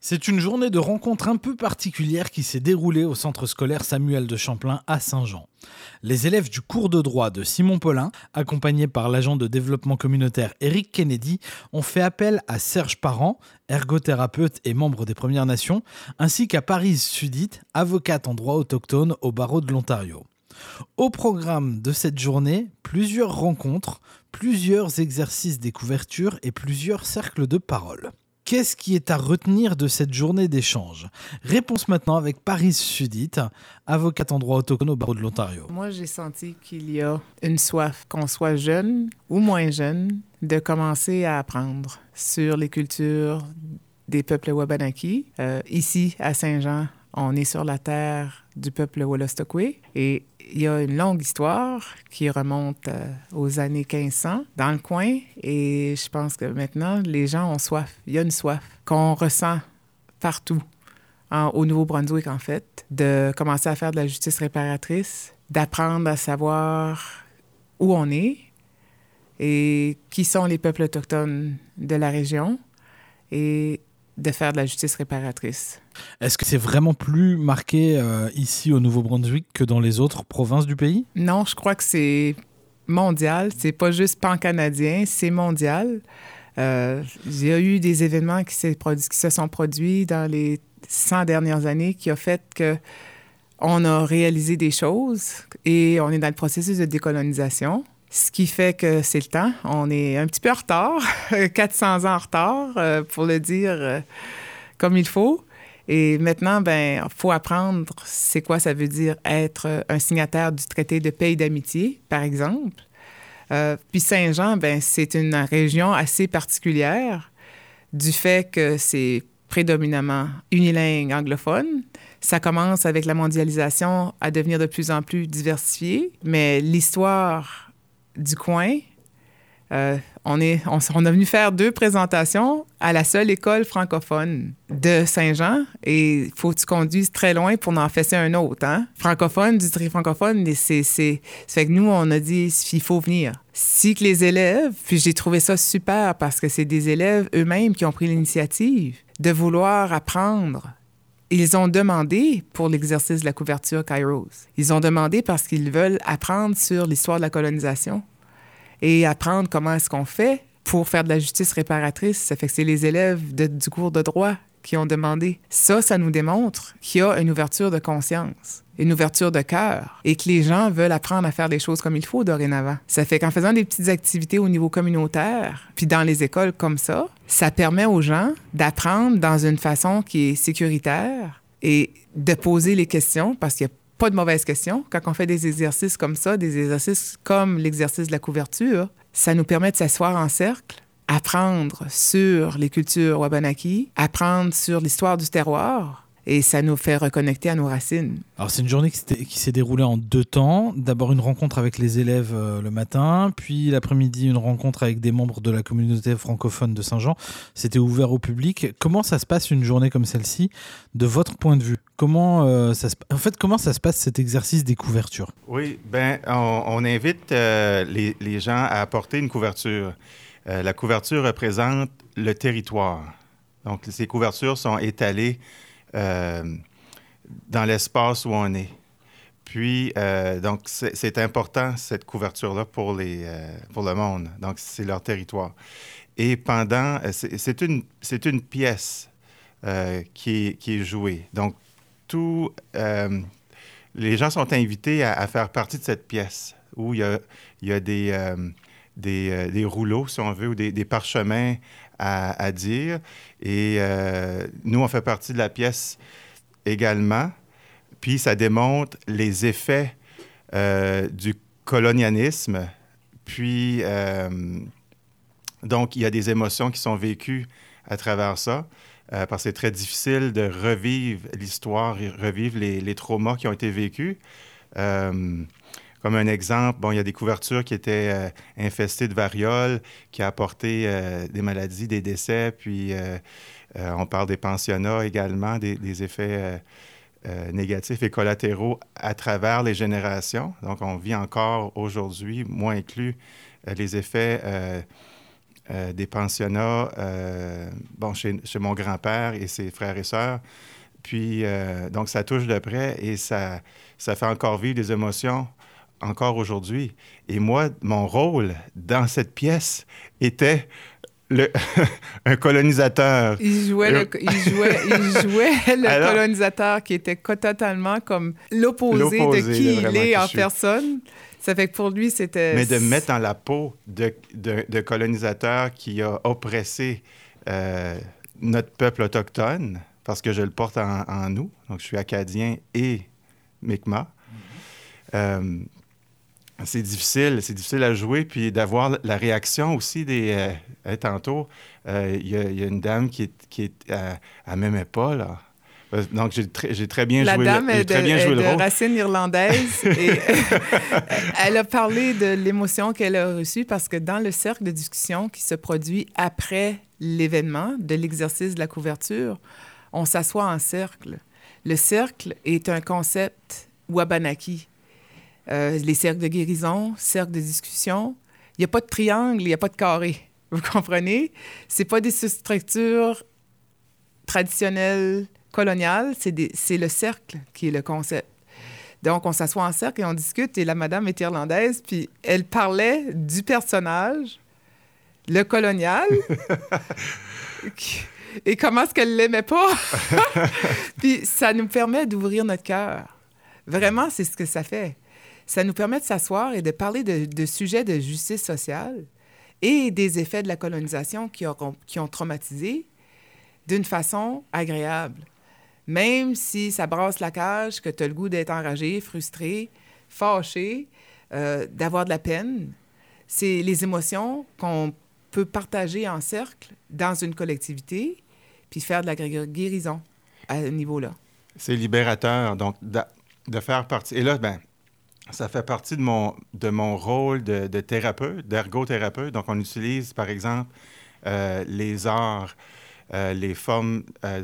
C'est une journée de rencontre un peu particulière qui s'est déroulée au centre scolaire Samuel de Champlain à Saint-Jean. Les élèves du cours de droit de Simon Paulin, accompagnés par l'agent de développement communautaire Eric Kennedy, ont fait appel à Serge Parent, ergothérapeute et membre des Premières Nations, ainsi qu'à Paris Sudite, avocate en droit autochtone au barreau de l'Ontario. Au programme de cette journée, plusieurs rencontres, plusieurs exercices découverture et plusieurs cercles de parole. Qu'est-ce qui est à retenir de cette journée d'échange ? Réponse maintenant avec Paris Sudite, avocate en droit autochtone au barreau de l'Ontario. Moi, j'ai senti qu'il y a une soif, qu'on soit jeune ou moins jeune, de commencer à apprendre sur les cultures des peuples Wabanaki. Ici, à Saint-Jean, on est sur la terre du peuple Wolastoqey et il y a une longue histoire qui remonte aux années 1500 dans le coin et je pense que maintenant, les gens ont soif. Il y a une soif qu'on ressent partout, au Nouveau-Brunswick en fait, de commencer à faire de la justice réparatrice, d'apprendre à savoir où on est et qui sont les peuples autochtones de la région et de faire de la justice réparatrice. Est-ce que c'est vraiment plus marqué ici au Nouveau-Brunswick que dans les autres provinces du pays? Non, je crois que c'est mondial. C'est pas juste pan-canadien, c'est mondial. Il y a eu des événements qui se sont produits dans les 100 dernières années qui ont fait qu'on a réalisé des choses et on est dans le processus de décolonisation. Ce qui fait que c'est le temps. On est un petit peu en retard, 400 ans en retard, pour le dire comme il faut. Et maintenant, il faut apprendre c'est quoi ça veut dire être un signataire du traité de paix et d'amitié, par exemple. Puis Saint-Jean, c'est une région assez particulière du fait que c'est prédominamment unilingue anglophone. Ça commence avec la mondialisation à devenir de plus en plus diversifiée, mais l'histoire du coin, on est venu faire 2 présentations à la seule école francophone de Saint-Jean et il faut que tu conduises très loin pour en fesser un autre. Hein? Francophone, du tri francophone, ça fait que nous, on a dit il faut venir. Si que les élèves, puis j'ai trouvé ça super parce que c'est des élèves eux-mêmes qui ont pris l'initiative de vouloir apprendre. Ils ont demandé pour l'exercice de la couverture Kairos. Ils ont demandé parce qu'ils veulent apprendre sur l'histoire de la colonisation et apprendre comment est-ce qu'on fait pour faire de la justice réparatrice. Ça fait que c'est les élèves du cours de droit qui ont demandé. Ça nous démontre qu'il y a une ouverture de conscience, une ouverture de cœur et que les gens veulent apprendre à faire des choses comme il faut dorénavant. Ça fait qu'en faisant des petites activités au niveau communautaire, puis dans les écoles comme ça permet aux gens d'apprendre dans une façon qui est sécuritaire et de poser les questions parce qu'il n'y a pas de mauvaises questions. Quand on fait des exercices comme ça, des exercices comme l'exercice de la couverture, ça nous permet de s'asseoir en cercle, apprendre sur les cultures Wabanaki, apprendre sur l'histoire du terroir, et ça nous fait reconnecter à nos racines. Alors c'est une journée qui s'est déroulée en 2 temps. D'abord une rencontre avec les élèves le matin, puis l'après-midi une rencontre avec des membres de la communauté francophone de Saint-Jean. C'était ouvert au public. Comment ça se passe une journée comme celle-ci, de votre point de vue ? Comment ça se passe cet exercice des couvertures ? Oui, on invite les gens à apporter une couverture. La couverture représente le territoire. Donc ces couvertures sont étalées dans l'espace où on est. Puis, donc, c'est important, cette couverture-là, pour le monde. Donc, c'est leur territoire. Et c'est une pièce qui est jouée. Donc, les gens sont invités à faire partie de cette pièce où il y a des rouleaux, si on veut, ou des parchemins à dire. Et nous, on fait partie de la pièce également. Puis ça démontre les effets du colonialisme. Puis, donc, il y a des émotions qui sont vécues à travers ça. Parce que c'est très difficile de revivre l'histoire et revivre les traumas qui ont été vécus. Comme un exemple, il y a des couvertures qui étaient infestées de variole, qui a apporté des maladies, des décès, puis on parle des pensionnats également, des effets négatifs et collatéraux à travers les générations. Donc, on vit encore aujourd'hui, moi inclus, les effets des pensionnats chez mon grand-père et ses frères et sœurs. Puis, donc, ça touche de près et ça fait encore vivre des émotions encore aujourd'hui. Et moi, mon rôle dans cette pièce était un colonisateur. Il jouait le colonisateur qui était totalement comme l'opposé de qui il est en personne. Ça fait que pour lui, c'était... Mais de mettre dans la peau de colonisateur qui a oppressé notre peuple autochtone, parce que je le porte en nous, donc je suis acadien et Mi'kmaq. C'est difficile à jouer, puis d'avoir la réaction aussi des... tantôt, il y a une dame qui elle m'aimait pas, là. Donc, j'ai très bien joué la dame est de rôle. racine irlandaise et elle a parlé de l'émotion qu'elle a reçue parce que dans le cercle de discussion qui se produit après l'événement de l'exercice de la couverture, on s'assoit en cercle. Le cercle est un concept Wabanaki. Les cercles de guérison, cercles de discussion. Il n'y a pas de triangle, il n'y a pas de carré. Vous comprenez? Ce n'est pas des structures traditionnelles coloniales, c'est le cercle qui est le concept. Donc, on s'assoit en cercle et on discute, et la madame est irlandaise, puis elle parlait du personnage, le colonial, et comment est-ce qu'elle l'aimait pas. Puis ça nous permet d'ouvrir notre cœur. Vraiment, c'est ce que ça fait. Ça nous permet de s'asseoir et de parler de sujets de justice sociale et des effets de la colonisation qui ont traumatisé d'une façon agréable. Même si ça brasse la cage, que tu as le goût d'être enragé, frustré, fâché, d'avoir de la peine, c'est les émotions qu'on peut partager en cercle dans une collectivité puis faire de la guérison à ce niveau-là. C'est libérateur, donc de faire partie... Et là, ça fait partie de mon rôle de thérapeute, d'ergothérapeute. Donc, on utilise, par exemple, les arts, les formes,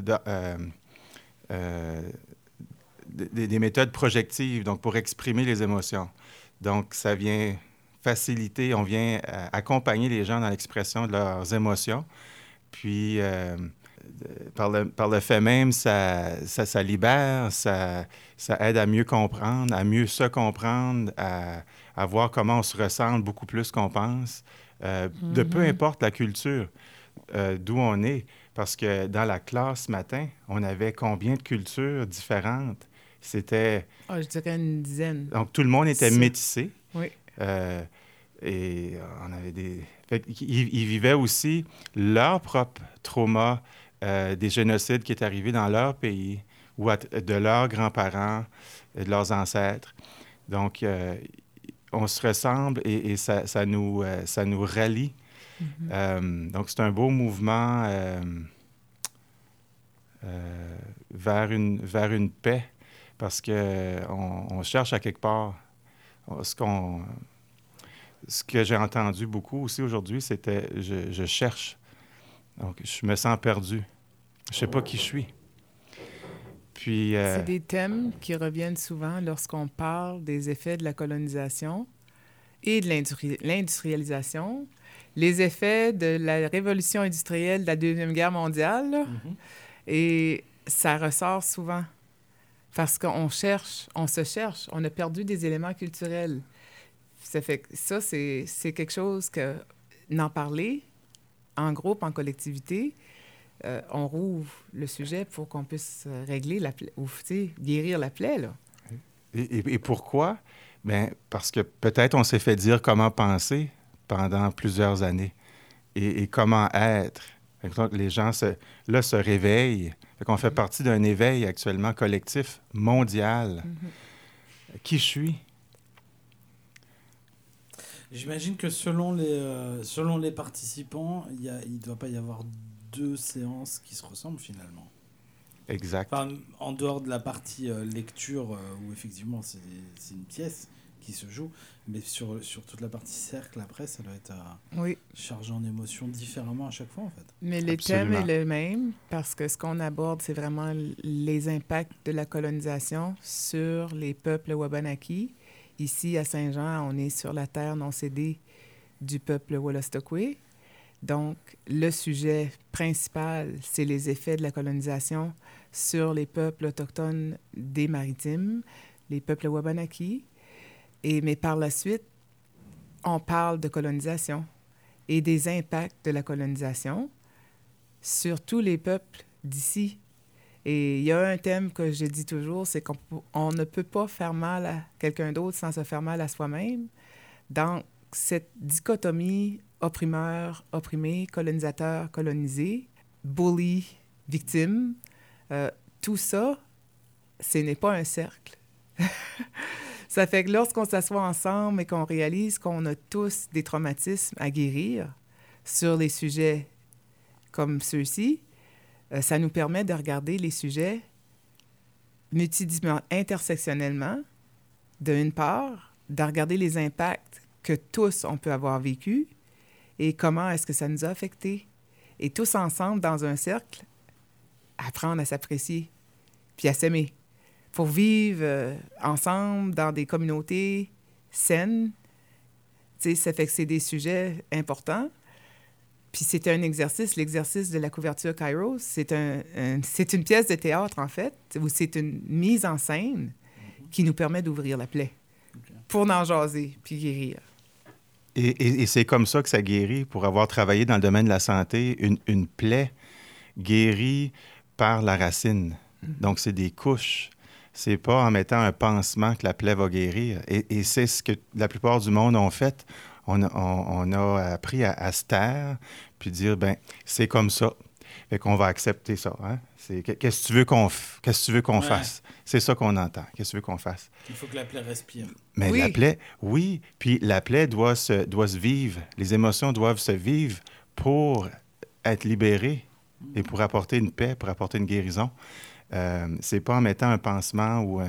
des méthodes projectives, donc pour exprimer les émotions. Donc, ça vient faciliter, on vient accompagner les gens dans l'expression de leurs émotions. Puis, par le fait même, ça libère, ça aide à mieux comprendre, à mieux se comprendre, à voir comment on se ressent beaucoup plus qu'on pense, de peu importe la culture d'où on est. Parce que dans la classe ce matin, on avait combien de cultures différentes? C'était... je dirais une dizaine. Donc, tout le monde était métissé. Oui. Et on avait des... Ils vivaient aussi leur propre trauma des génocides qui est arrivé dans leur pays ou de leurs grands-parents, de leurs ancêtres. Donc, on se ressemble et ça nous rallie. Mm-hmm. Donc, c'est un beau mouvement vers une paix parce qu'on cherche à quelque part. Ce que j'ai entendu beaucoup aussi aujourd'hui, c'était « je cherche ». Donc, je me sens perdu. Je ne sais pas qui je suis. Puis, c'est des thèmes qui reviennent souvent lorsqu'on parle des effets de la colonisation et de l'industrialisation, les effets de la révolution industrielle de la Deuxième Guerre mondiale. Mm-hmm. Et ça ressort souvent parce qu'on se cherche. On a perdu des éléments culturels. Ça fait que ça, c'est quelque chose que n'en parler en groupe, en collectivité, on rouvre le sujet pour qu'on puisse régler la plaie, ou guérir la plaie, là. Et pourquoi? Bien, parce que peut-être on s'est fait dire comment penser pendant plusieurs années et comment être. Donc, les gens se réveillent. On fait partie d'un éveil actuellement collectif, mondial. Mm-hmm. Qui je suis? J'imagine que selon les participants, il ne doit pas y avoir 2 séances qui se ressemblent finalement. Exact. Enfin, en dehors de la partie lecture, où effectivement c'est une pièce qui se joue, mais sur toute la partie cercle, après, ça doit être chargé en émotions différemment à chaque fois, en fait. Mais le thème est le même, parce que ce qu'on aborde, c'est vraiment les impacts de la colonisation sur les peuples Wabanaki. Ici, à Saint-Jean, on est sur la terre non cédée du peuple Wolastoqey. Donc, le sujet principal, c'est les effets de la colonisation sur les peuples autochtones des Maritimes, les peuples Wabanaki. Mais par la suite, on parle de colonisation et des impacts de la colonisation sur tous les peuples d'ici. Et il y a un thème que je dis toujours, c'est qu'on ne peut pas faire mal à quelqu'un d'autre sans se faire mal à soi-même. Donc, cette dichotomie opprimeur, opprimé, colonisateur, colonisé, bully, victime, tout ça, ce n'est pas un cercle. Ça fait que lorsqu'on s'assoit ensemble et qu'on réalise qu'on a tous des traumatismes à guérir sur les sujets comme ceux-ci, ça nous permet de regarder les sujets intersectionnellement, d'une part, de regarder les impacts que tous, on peut avoir vécu et comment est-ce que ça nous a affectés. Et tous ensemble, dans un cercle, apprendre à s'apprécier puis à s'aimer pour vivre ensemble dans des communautés saines. Tu sais, ça fait que c'est des sujets importants. Puis c'est un exercice, l'exercice de la couverture Kairos, c'est une pièce de théâtre, en fait, où c'est une mise en scène qui nous permet d'ouvrir la plaie pour en jaser puis guérir. Et c'est comme ça que ça guérit. Pour avoir travaillé dans le domaine de la santé, une plaie guérit par la racine. Donc, c'est des couches. C'est pas en mettant un pansement que la plaie va guérir. Et c'est ce que la plupart du monde ont fait. On a appris à se taire puis dire, ben c'est comme ça. Fait qu'on va accepter ça. Hein? Qu'est-ce que tu veux qu'on fasse? C'est ça qu'on entend. Qu'est-ce que tu veux qu'on fasse? Il faut que la plaie respire. Mais la plaie, oui. Puis la plaie doit se vivre. Les émotions doivent se vivre pour être libérées et pour apporter une paix, pour apporter une guérison. C'est pas en mettant un pansement ou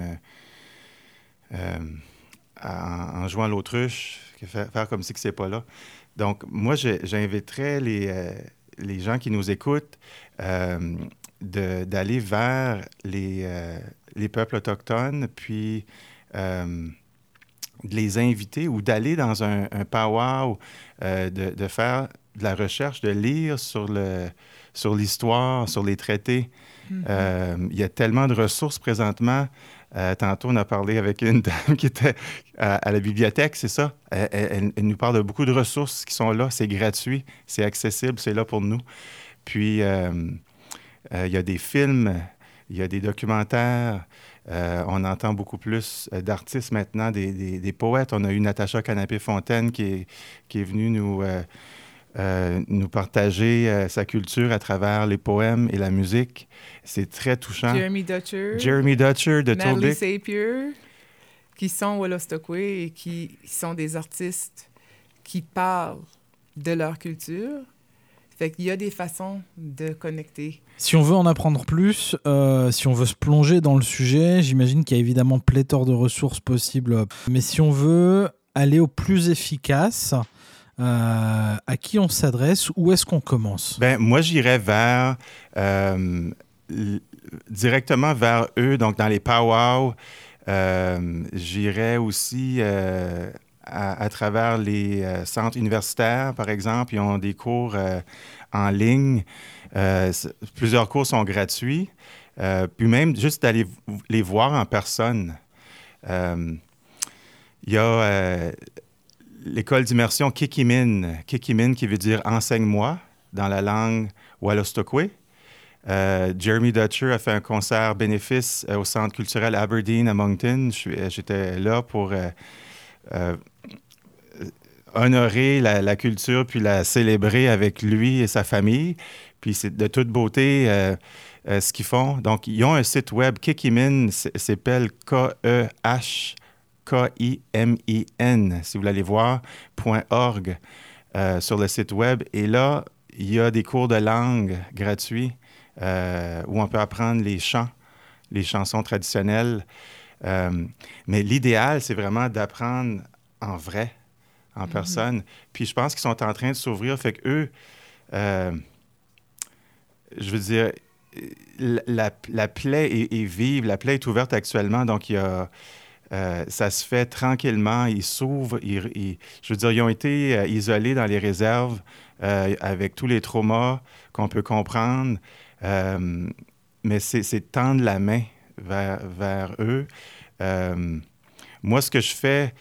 en jouant l'autruche, faire comme si que c'est pas là. Donc, moi, j'inviterais les gens qui nous écoutent d'aller vers les peuples autochtones, puis de les inviter ou d'aller dans un powwow, de faire de la recherche, de lire sur l'histoire, sur les traités. Il y a tellement de ressources présentement. Tantôt, on a parlé avec une dame qui était à la bibliothèque, c'est ça? Elle nous parle de beaucoup de ressources qui sont là. C'est gratuit, c'est accessible, c'est là pour nous. Puis, il y a des films, il y a des documentaires. On entend beaucoup plus d'artistes maintenant, des poètes. On a eu Natacha Canapé-Fontaine qui est venue nous partager sa culture à travers les poèmes et la musique. C'est très touchant. Jeremy Dutcher de Natalie Tobic. Sapier, qui sont Wolastoqey et qui sont des artistes qui parlent de leur culture. Fait qu'il y a des façons de connecter. Si on veut en apprendre plus, si on veut se plonger dans le sujet, j'imagine qu'il y a évidemment pléthore de ressources possibles. Mais si on veut aller au plus efficace, à qui on s'adresse? Où est-ce qu'on commence? Ben, moi, j'irais directement vers eux, donc dans les powwows. J'irais aussi à travers les centres universitaires, par exemple. Ils ont des cours en ligne. Plusieurs cours sont gratuits. Puis même juste d'aller les voir en personne. Il y a l'école d'immersion Kikimin qui veut dire « enseigne-moi » dans la langue Wolastoqey. Jeremy Dutcher a fait un concert bénéfice au Centre culturel Aberdeen à Moncton. J'étais là pour honorer la culture puis la célébrer avec lui et sa famille. Puis c'est de toute beauté ce qu'ils font. Donc, ils ont un site web. Kikimin s'appelle KEHKIMIN, si vous voulez aller voir, .org sur le site web. Et là, il y a des cours de langue gratuits où on peut apprendre les chants, les chansons traditionnelles. Mais l'idéal, c'est vraiment d'apprendre en vrai, en personne. Puis je pense qu'ils sont en train de s'ouvrir. Fait qu'eux, je veux dire, la plaie est vive, la plaie est ouverte actuellement. Donc, il y a Ça se fait tranquillement. Ils s'ouvrent. Je veux dire, ils ont été isolés dans les réserves avec tous les traumas qu'on peut comprendre. Mais c'est tendre la main vers eux. Moi, ce que je fais,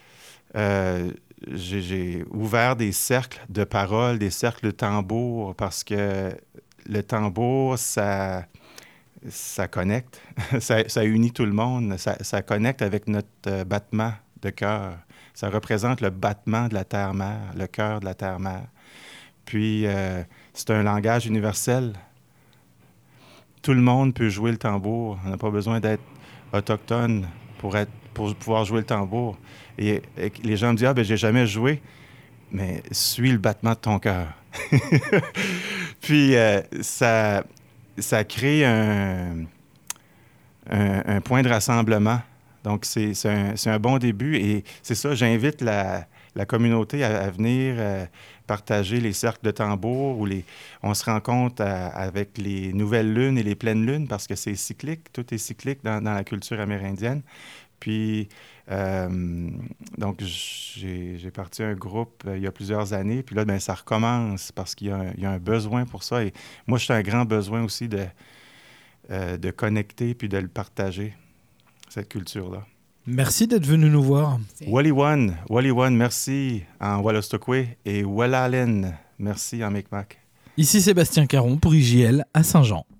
j'ai ouvert des cercles de parole, des cercles de tambour, parce que le tambour, ça connecte, ça unit tout le monde, ça connecte avec notre battement de cœur. Ça représente le battement de la terre-mère, le cœur de la terre-mère. Puis, c'est un langage universel. Tout le monde peut jouer le tambour. On n'a pas besoin d'être autochtone pour pouvoir jouer le tambour. Et les gens me disent « Ah, ben j'ai jamais joué. » Mais suis le battement de ton cœur. Puis, ça crée un point de rassemblement. Donc, c'est un bon début. Et c'est ça, j'invite la communauté à venir partager les cercles de tambour où on se rencontre avec les nouvelles lunes et les pleines lunes parce que c'est cyclique, tout est cyclique dans la culture amérindienne. Puis, donc, j'ai parti un groupe il y a plusieurs années, puis là, bien, ça recommence parce qu'il y a un besoin pour ça. Et moi, j'ai un grand besoin aussi de connecter puis de le partager, cette culture-là. Merci d'être venu nous voir. Waliwan, merci en Wolastoqey et Walalen, merci en Mi'kmaq. Ici Sébastien Caron pour IJL à Saint-Jean.